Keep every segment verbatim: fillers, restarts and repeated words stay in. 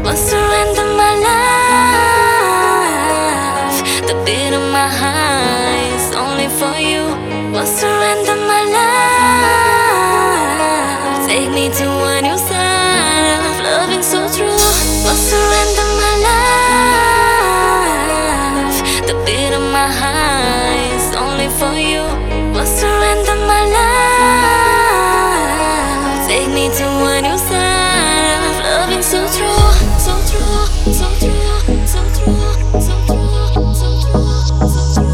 I'll surrender my life. The beat of my heart is only for you. I'll surrender my life. Take me to a new side of loving so true. I'll surrender my life. The beat of my heart is only for you. I'll surrender my life. Take me to a new side of loving so true, so true, so true, so true, so true, so true, so true.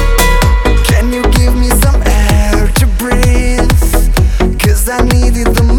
I needed the